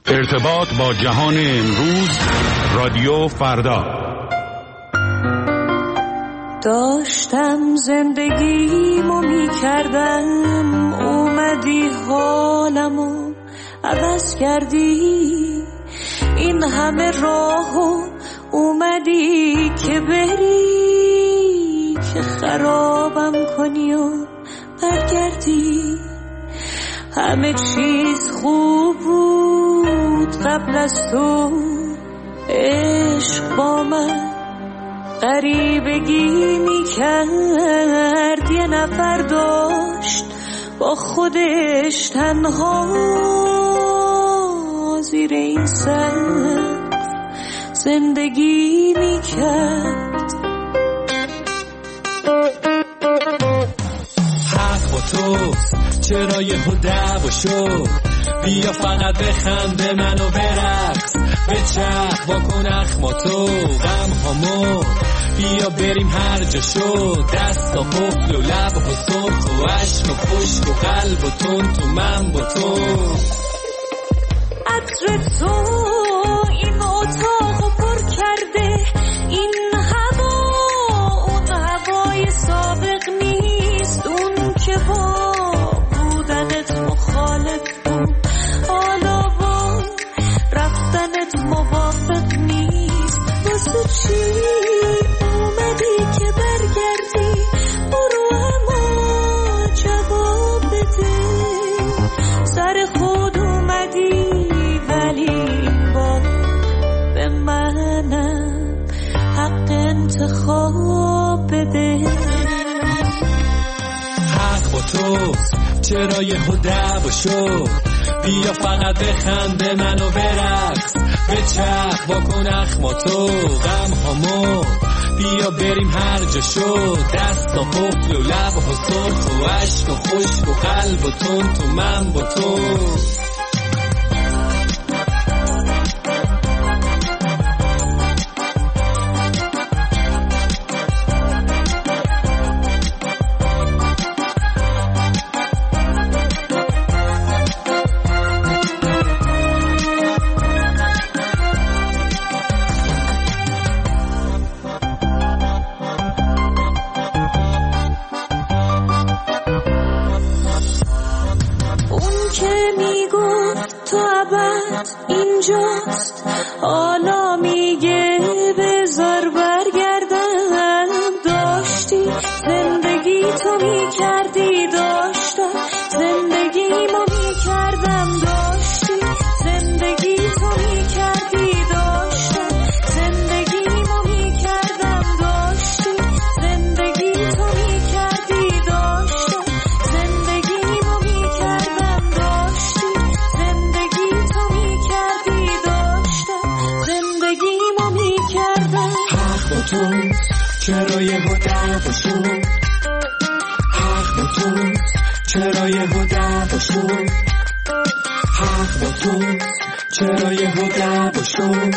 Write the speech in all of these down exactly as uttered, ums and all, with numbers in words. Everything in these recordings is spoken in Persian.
ارتباط با جهان امروز، رادیو فردا. داشتم زندگیمو میکردم، اومدی حالمو عوض کردی. این همه راهو اومدی که بری، که خرابم کنی و برگردی. همه چیز خوب بود قبل از تو، عشق با من غریبگی میکرد. یه نفر داشت با خودش تنها زیر این سقف زندگی میکرد. حق با توست، چرا یهو دعوا شد؟ بیا فقط بخنده منو برقص، بچرخ واکن اخماتو غم هامو، بیا بریم هر جا شد. دستا قفل و لب و سرخ و عشق و خشک و قلب و تون تو من با تو. عطر تو این اتاقو پر کرده، این هوا اون هوای سابق نیست. اون که با بودنت مخالف بود، حالا با رفتنت موافق نیست. واسه چی اومدی که برگردی؟ برو اما جواب بده. سر خود اومدی ولی با به منم حق انتخاب بده. حق با توست، چرا یهو دعوا شد؟ بیا فقط بخنده منو برقص، بچرخ واکن اخماتو غم هامو، بیا بریم هر جا شد. دستا قفل و لب و سرخ و عشق و خشک و قلب و تون تو من با تو. اینجاست حالا میگه بذار برگردم. داشتی زندگی تو میکردی، داشتم زندگیمو میکردم. داشتی زندگی تو میکردی، داشتم زندگیمو میکردم. داشتی زندگی تو میکردی، داشتم زندگیمو میکردم. داشتی زندگی تو میکردی، داشتم زندگیمو میکردم. حق با توست، چرا یهو دعوا شد؟ حق با توست، چرا یهو دعوا شد؟ حق با توست، چرا یهو دعوا شد؟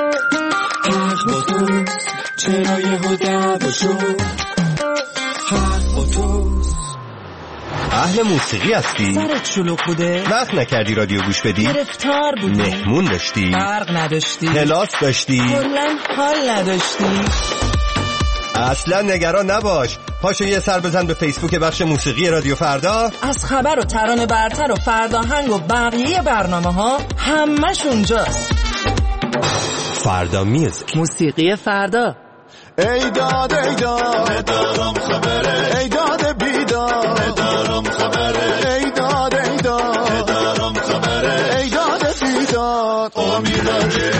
حق با توست، چرا یهو دعوا شد؟ حق با توست. اهل موسیقی هستی؟ سرت شلوغ بوده؟ وقت نکردی رادیو گوش بدی؟ گرفتار بودی؟ مهمون داشتی؟ برق نداشتی؟ کلاس داشتی؟ کلاً حال نداشتی؟ اصلا نگران نباش، پاشو یه سر بزن به فیسبوک بخش موسیقی رادیو فردا. از خبر و ترانه برتر و فرداهنگ و بقیه برنامه ها همش اونجاست. فردا میوزیک، موسیقی فردا. ای داد ای داد ندارم خبره، ای داد بیداد ندارم خبره، ای داد ای داد ندارم خبره، ای داد بیداد امیداره.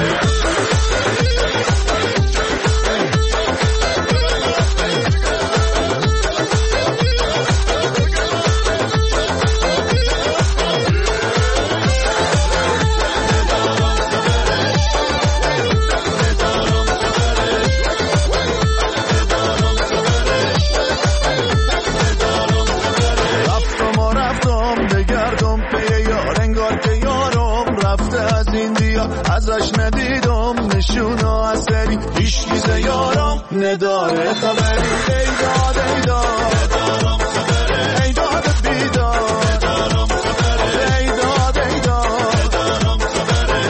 ازش ندیدم نشونو اثری، هیچ چیز یارم نداره خبری. ای داد ای داد ندارم خبری، ای داد بیداد ندارم خبری، ای داد ای داد ندارم خبری،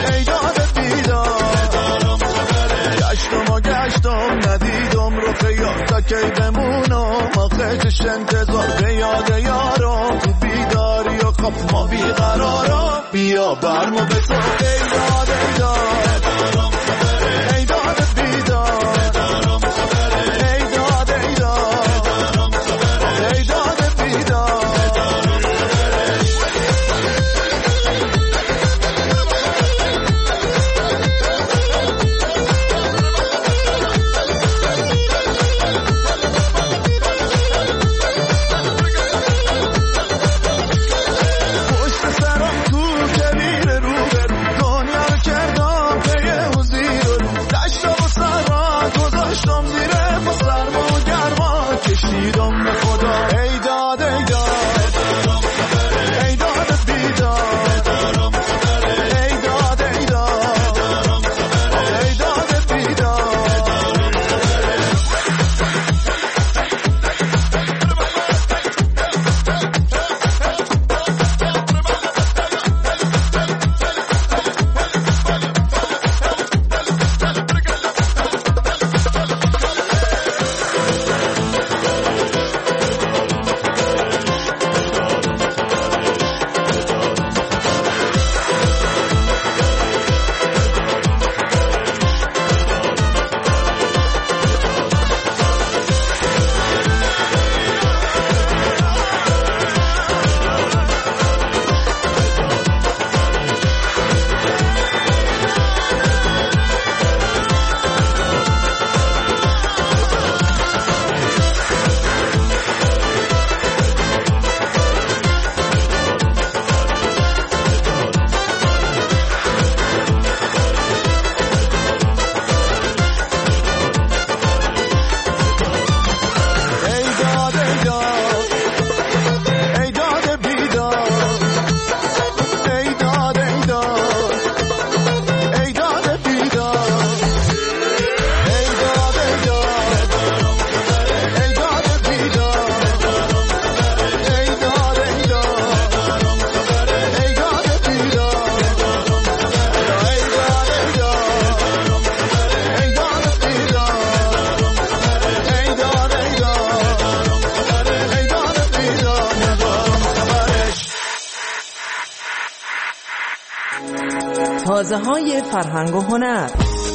کی بمونم آخرش انتظار به یاد یارم تو بیداری و خب ما بیقرارم بیا برمو بسا ایداد ایداد ندارم خبره ایداد بیداد ندارم خبره ایداد ایداد ندارم خبره ایداد بیداد تازه های فرهنگ و هنر.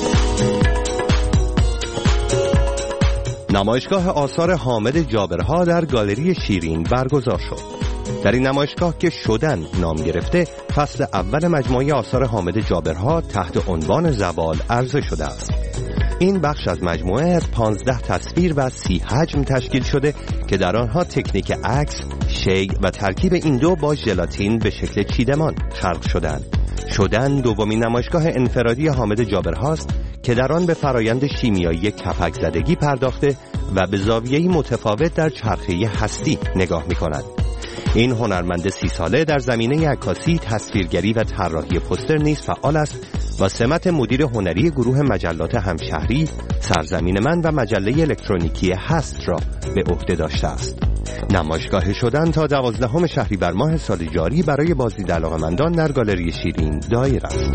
نمایشگاه آثار حامد جابرها در گالری شیرین برگزار شد. در این نمایشگاه که شدن نام گرفته، فصل اول مجموعه آثار حامد جابرها تحت عنوان زوال عرضه شده است. این بخش از مجموعه از پانزده تصویر و سی حجم تشکیل شده که در آنها تکنیک عکس، شی و ترکیب این دو با ژلاتین به شکل چیدمان خلق شدند. شدن دومین نمایشگاه انفرادی حامد جابرهاست که در آن به فرایند شیمیایی کپک زدگی پرداخته و به زاویه‌ای متفاوت در چرخه هستی نگاه می‌کند. این هنرمند سی ساله در زمینه عکاسی، تصویرگری و طراحی پوستر نیز فعال است و سمت مدیر هنری گروه مجلات همشهری، سرزمین من و مجله الکترونیکی هست را به عهده داشته است. نمایشگاه شدن تا دوازدهم شهریور ماه سال جاری برای بازدید علاقه‌مندان در گالری شیرین دایر است.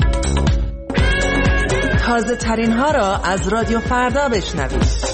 تازه ترین ها را از رادیو فردا بشنوید.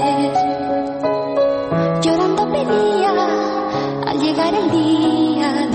Llorando pedía al llegar el día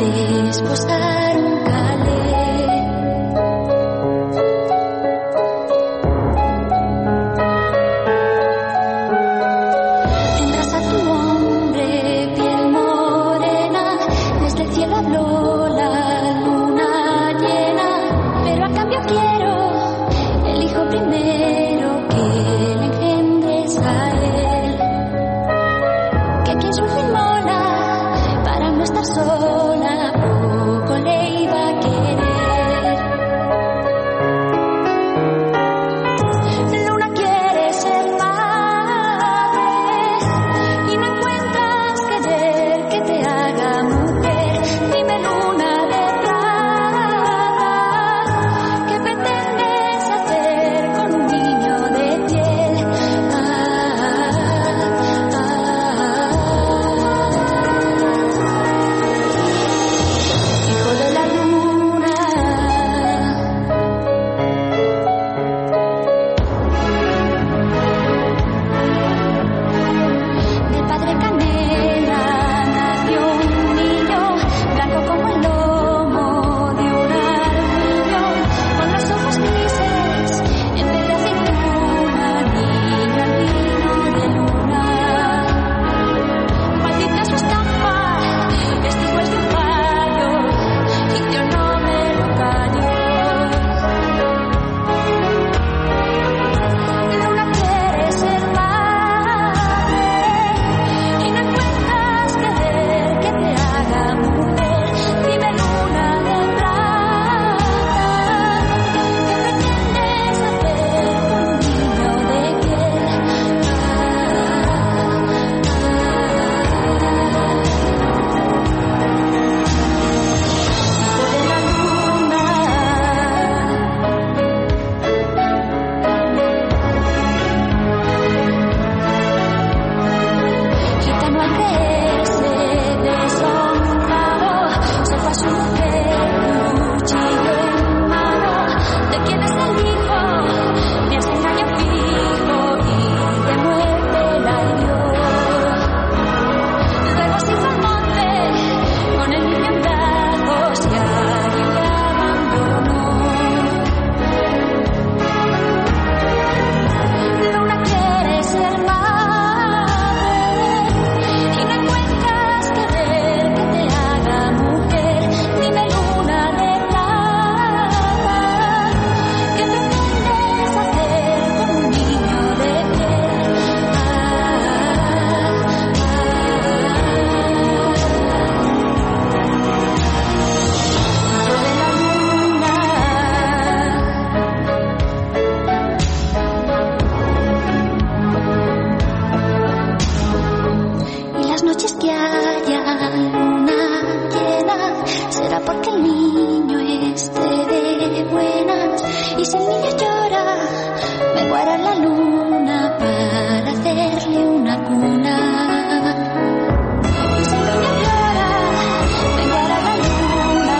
noches que haya luna llena será porque el niño esté de buenas. Y si el niño llora, me guarda la luna para hacerle una cuna. Y si el niño llora, me guarda la luna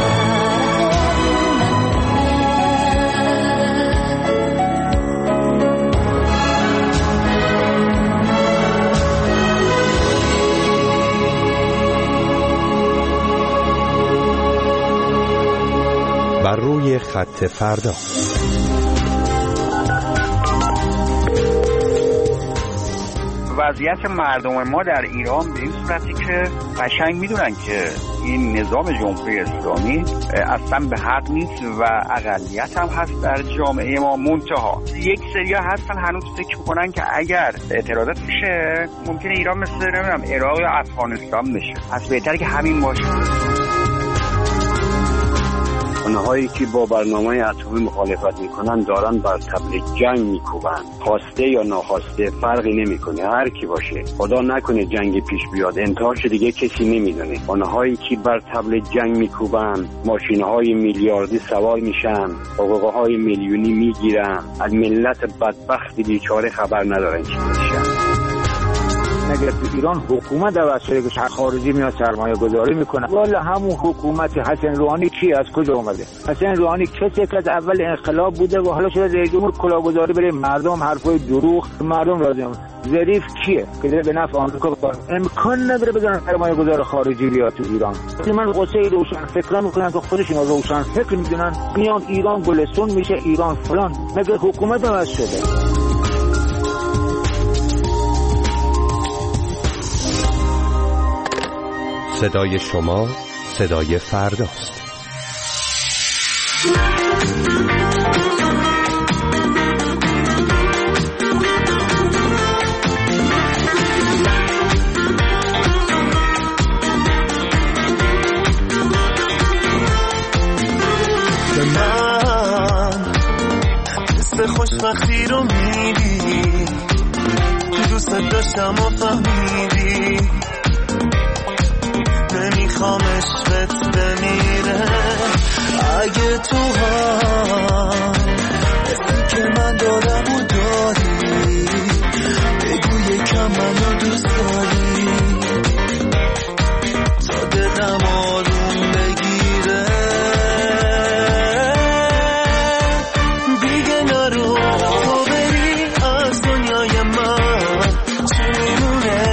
para hacerle una cuna. بر روی خط فردا. وضعیت مردم ما در ایران به این صورتی که قشنگ میدونن که این نظام جمهوری اسلامی اصلا به حق نیست و اقلیت هم هست در جامعه ما. منتها یک سریا هستن هنوز فکر میکنن که اگر اعتراضات بشه ممکنه ایران مثل نمیدونم عراق یا افغانستان بشه. پس بهتره که همین باشه. اونهایی که با برنامه اتمی مخالفت میکنن دارن بر طبل جنگ میکوبن. خواسته یا ناخواسته فرقی نمیکنه، هر کی باشه. خدا نکنه جنگ پیش بیاد، انتهاش دیگه کسی نمیدونه. اونهایی که بر طبل جنگ میکوبن ماشینهای میلیاردی سوار میشن، حقوقهای میلیونی میگیرن، از ملت بدبخت بیچاره خبر ندارن چی میشن. اگر تو ایران حکومت عوض شده که خارجی میاد سرمایه گذاری میکنه، والا همون حکومت حسن روحانی کی از کجا اومده؟ حسن روحانی کسی که از اول انقلاب بوده و حالا شده رئیس جمهور کلاهگذاری بره مردم حرفای دروغ مردم راضی. ظریف کیه که به نفع آمریکا بکنه؟ امکان نداره بذارن سرمایه گذار خارجی بیاد تو ایران. من قصه روشن فکرا میکنن که خودشون روشن فکر میدونن میان ایران گلستون میشه، ایران فلان. مگه حکومت عوض شده؟ صدای شما صدای فرداست. به من حس خوشبختی رو میدی، دوست داشتم و فهمیدی، نمیخوام عشقت بمیره. اگه تو هم حسی که من دارم و داری، بگو یکم منو دوست داری تا دلم آروم بگیره. دیگه نرو تو بری از دنیای من، چی میمونه؟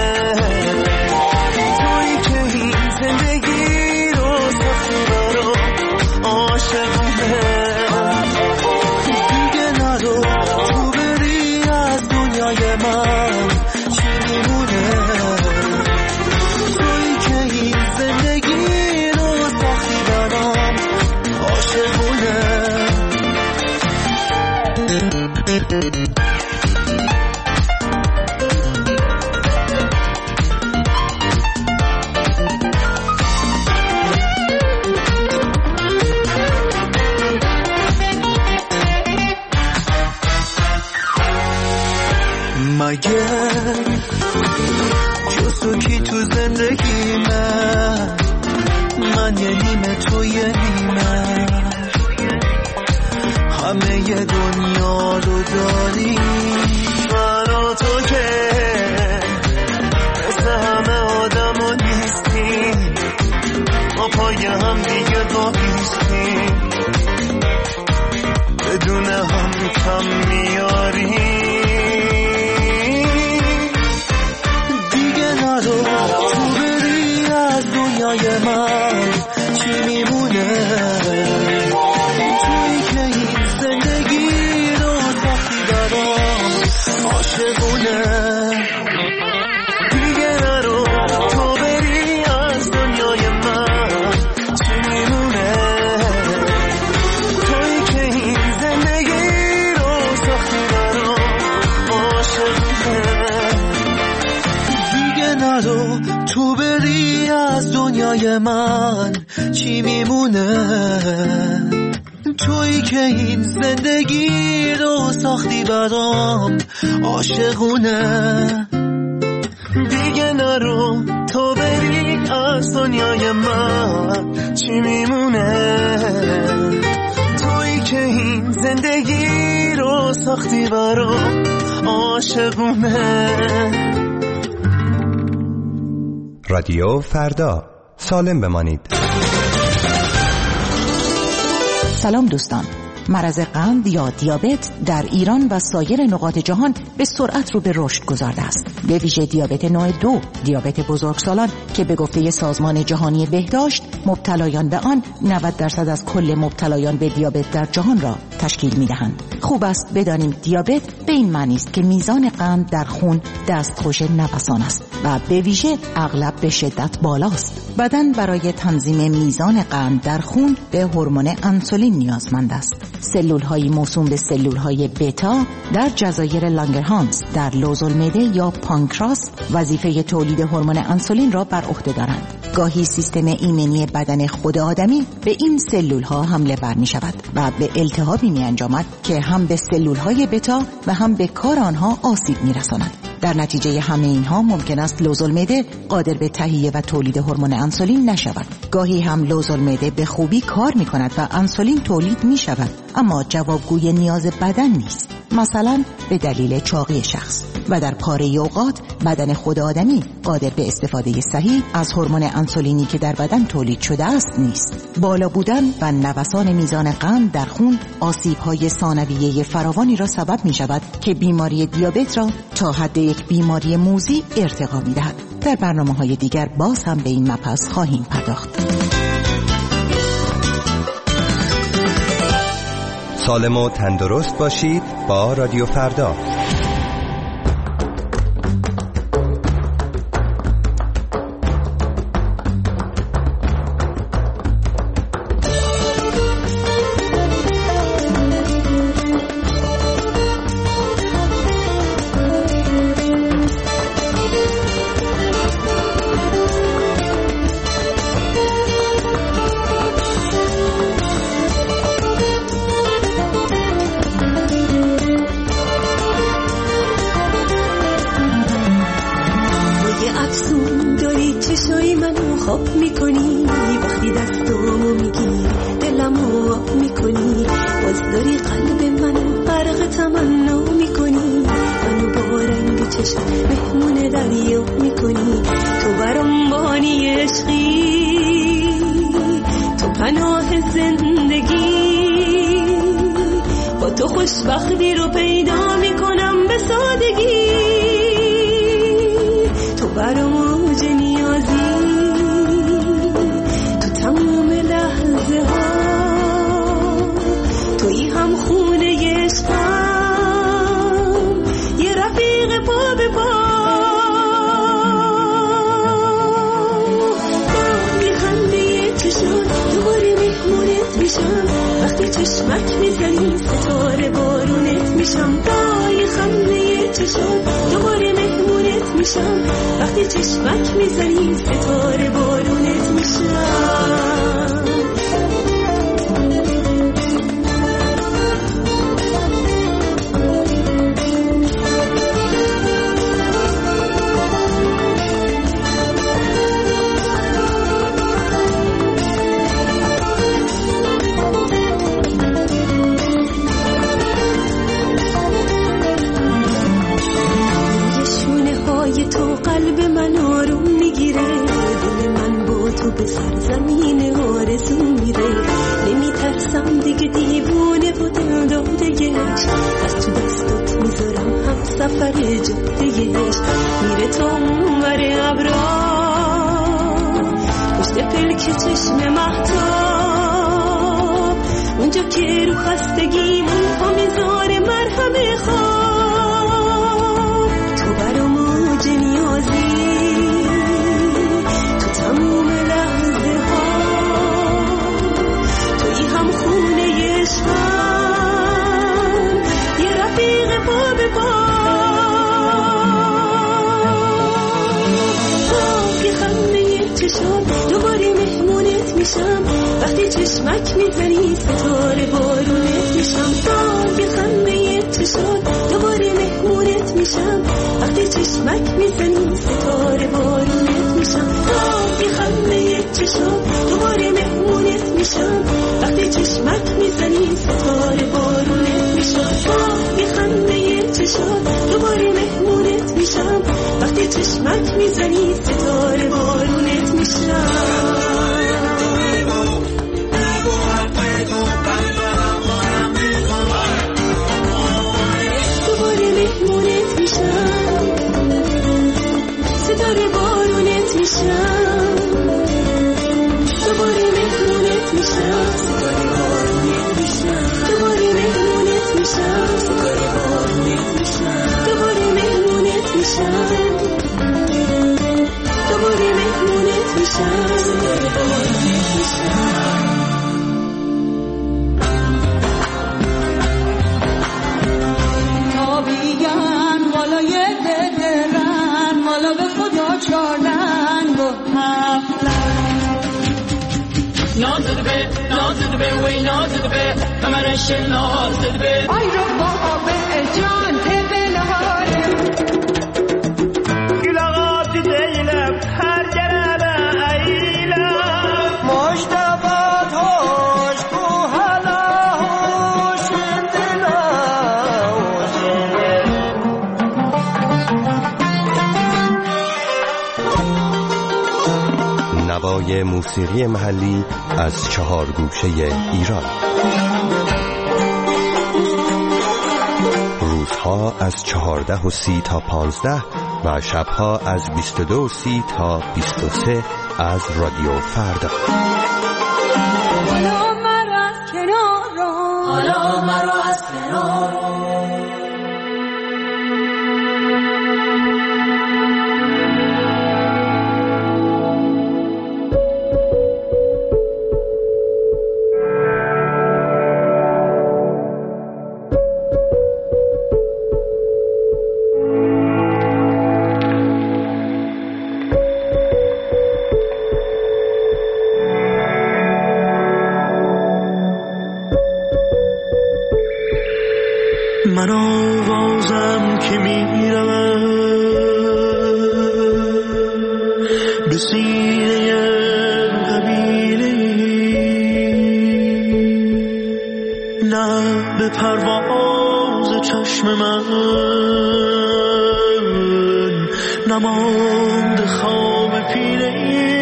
مگه جزو کی تو زندگی من، من یه نیمه تو یه نیمه، همه ی دنیا رو داری. برا تو که مثل همه آدم ها نیستی، ما پای هم دیگه باقیستیم، بدون هم کم میاری. تو بری از دنیای من، چی میمونه؟ توی که این زندگی رو ساختی برام عاشقونه. دیگه نرو تو بری از دنیای من، چی میمونه؟ توی که این زندگی رو ساختی برام عاشقونه. نرو تو بری از دنیای من، چی میمونه؟ تویی که این زندگی رو ساختی برام عاشقونه. دیگه نرو تو بری از دنیای من چی میمونه؟ تویی که این زندگی رو ساختی برام عاشقونه. رادیو فردا، سالم بمانید. سلام دوستان. مرض قند یا دیابت در ایران و سایر نقاط جهان به سرعت رو به رشد گذارده است. به ویژه دیابت نوع دو، دیابت بزرگسالان که به گفته سازمان جهانی بهداشت مبتلایان به آن نود درصد از کل مبتلایان به دیابت در جهان را تشکیل می‌دهند. خوب است بدانیم دیابت به این معنی است که میزان قند در خون دستخوش نوسان است و به ویژه اغلب به شدت بالاست. بدن برای تنظیم میزان قند در خون به هورمون انسولین نیازمند است. سلول‌های موسوم به سلول‌های بتا در جزایر لانگرهانس در لوزالمعده یا پانکراس وظیفه تولید هورمون انسولین را بر عهده دارند. گاهی سیستم ایمنی بدن خود آدمی به این سلول‌ها حمله ور می‌شود و به التهابی می‌انجامد که هم به سلول‌های بتا و هم به کار آنها آسیب می‌رساند. در نتیجه همه اینها ممکن است لوزالمعده قادر به تهیه و تولید هورمون انسولین نشود. گاهی هم لوزالمعده به خوبی کار می‌کند و انسولین تولید می‌شود، اما جوابگوی نیاز بدن نیست، مثلا به دلیل چاقی شخص. و در پاره اوقات بدن خود آدمی قادر به استفاده صحیح از هورمون انسولینی که در بدن تولید شده است نیست. بالا بودن و نوسان میزان قند در خون آسیب‌های ثانویه فراوانی را سبب می‌شود که بیماری دیابت را تا حد یک بیماری موذی ارتقا می‌دهد. در برنامه‌های دیگر باز هم به این مبحث خواهیم پرداخت. سالم و تندرست باشید با رادیو فردا. خوشبختی رو پیدا میکنم به سادگی، تو برام اوج نیازی، تو تمام لحظه ها، تویی هم خونه عشقم، یه رفیق پا به پا. با میخنده چشم دوباره مهمونت میشم، وقتی چشمک میزنی ستاره بارونت میشم. دای خنده چشم دوباره مهمونت میشم، وقتی چشمک میزنی ستاره بارونت میشم. تو قلب من آروم میگیره، دل من با تو به سرزمین آرزو میره. نمیترسم دیگه دیوونه و دل دادهش، از تو دستات میذارم هم سفر جادهش. میره تا اونور ابرا پشت پلک چشم مهتاب، اونجا که رو خستگیمون پا میذاره مرهم خواب. تو برام اوج نیازی، تو تموم لحظه ها، تویی هم خونه عشقم، یه رفیق پا به پا. با یه خنده چشم دوباره مهمونت میشم، وقتی چشمک میزنی ستاره بارونت میشم. با یه خنده چشم دوباره مهمونت میشم، وقتی چشمک میزنی ستاره بارونت میشم. میشم، با خنده چشم دوباره مهمونت میشم. وقتی چشمک میزنی ستاره بارونت میشم، با خنده چشم دوباره مهمونت میشم. وقتی چشمک میزنی ستاره بارونت میشم. دوباره مهمونت میشم، ستاره بارونت میشم. دوباره مهمونت میشم، ستاره بارونت میشم. دوباره مهمونت میشم، ستاره بارونت میشم. دوباره مهمونت میشم، دوباره مهمونت میشم، ستاره بارونت میشم. تابیگن بالای درن مالا به خدا چارنگ و هفلن. نازده به نازده به وی نازده به کمرش نازده به آی رو بابا به جان تبه نهاره گلاغات دیلم هر جربه ایلم مشتبات هاش تو حالا هوش دلا نوای موسیقی محلی از چهار گوشه ایران. روزها از چهارده و سی تا پانزده و شبها از بیست و دو و سی تا بیست و سه از رادیو فردا. حالا مرا از کنار حالا مرا از کنار من آوازم که میرم به سینه قبیله، نه به پرواز چشم من نماند خواب پیله.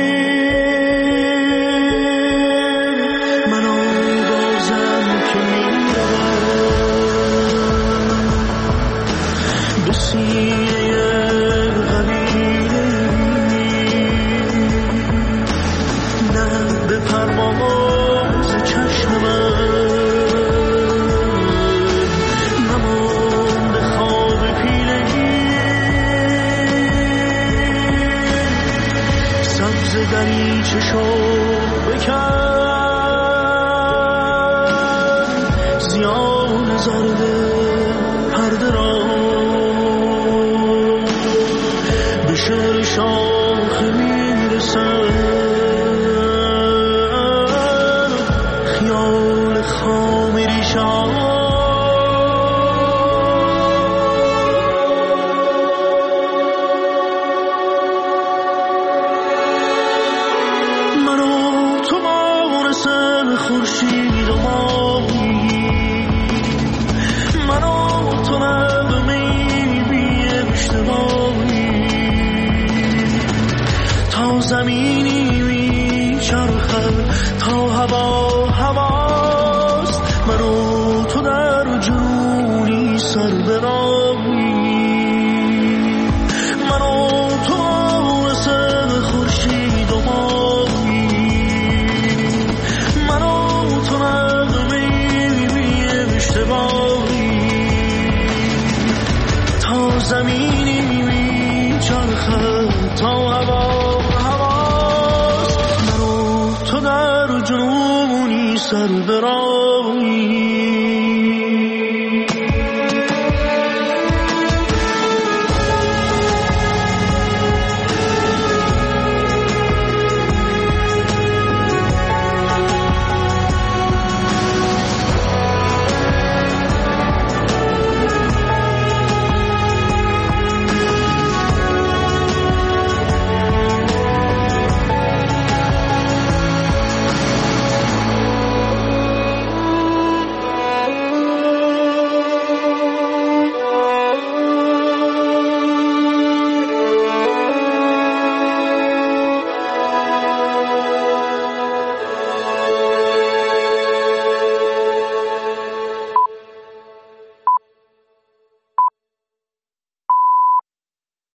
من آوازم که میرم به سینه قبیله، نه به پرواز چشم من نماند خواب پیله. سبز دریچه شو بکن زیان زرد پرده را، به شعر شاخ میرسن خیال خام ریشان. منو تو مانسن خورشید و ماهی، منو تو نغمه‌ای بی اشتباهی، تا زمینی میچرخم تا هوا هواست. منو تو در جنونی سر براهی، منو تو مانسن خورشید و ماهی، منو تو نغمه‌ای بی اشتباهی، تا زمینی میچرخد تا هوا هواست. منو تو در جنونی سر براهی.